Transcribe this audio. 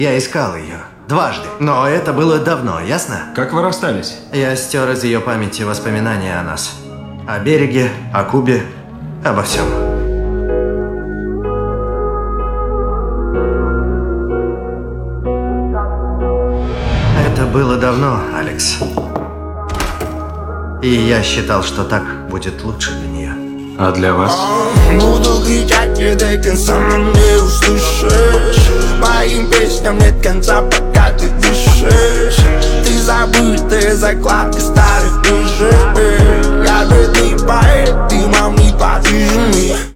Я искал ее. Дважды. Но это было давно, ясно? Как вы расстались? Я стер из ее памяти воспоминания о нас. О береге, о Кубе, обо всем. Это было давно, Алекс. И я считал, что так будет лучше для нее. А для вас? Буду кричать, и до конца не услышишь. Моим песням нет конца, пока ты дышишь. Ты забытая закладка старых книжек. Я бедный поэт, ты, мам, не подвижный.